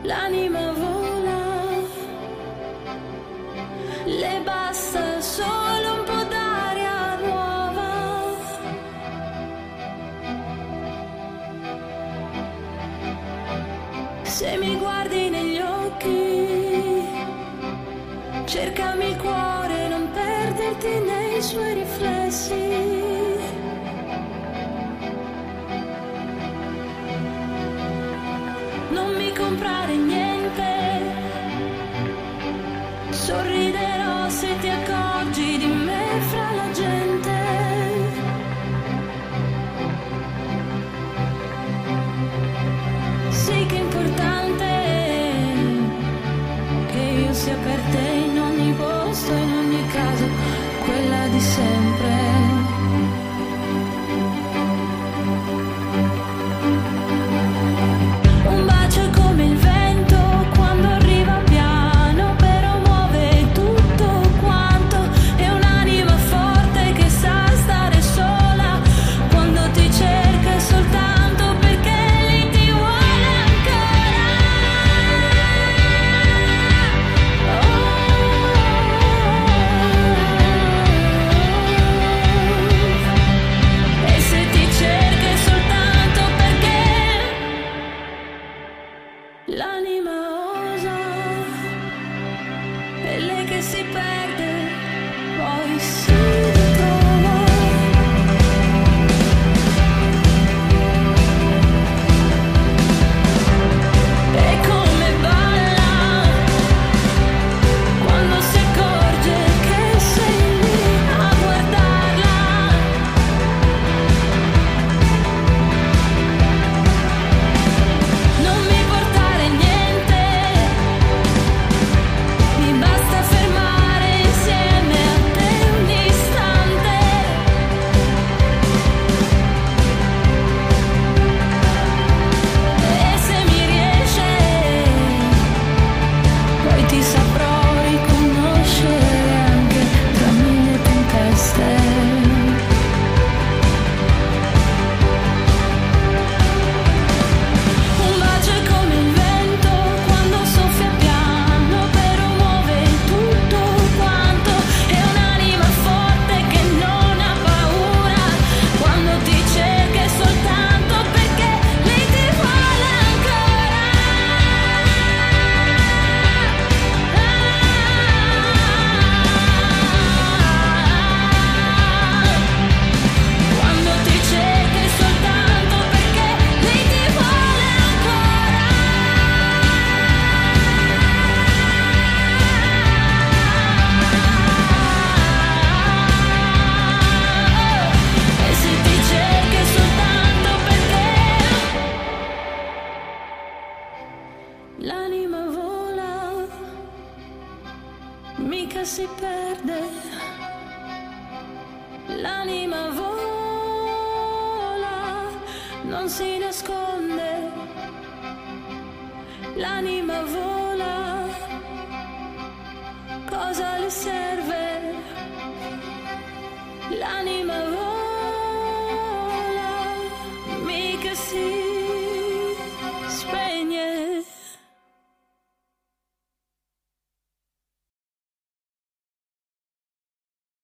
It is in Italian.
l'anima vola, le basta solo un po' d'aria nuova. Se mi guardi negli occhi, cercami il cuore, non perderti nei suoi riflessi. Non mi comprare niente, sorriderò se ti accorgi di me fra la gente. Sì che è importante che io sia per te in ogni posto, in ogni caso, quella di sempre. Un bacio è come il vento quando arriva piano, però muove tutto quanto. È un'anima forte che sa stare sola quando ti cerca soltanto perché lei ti vuole ancora. E se ti cerca è soltanto perché l'anima osa, è lei che si perde, poi si ritrova. E come balla quando si accorge che sei lì a guardarla. Non mi portare niente, mi basta fermare insieme a te un istante. E se mi riesce, poi ti saprò riconoscere anche tra mille tempeste. Un bacio è come il vento quando soffia piano, però muove tutto quanto. È un'anima forte che non ha paura quando ti cerca è soltanto perché lei ti vuole ancora. Quando ti cerca è soltanto perché lei ti vuole ancora. E se ti cerca è soltanto perché l'anima vola, mica si perde. L'anima vola, non si nasconde. L'anima vola, cosa le serve? L'anima vola.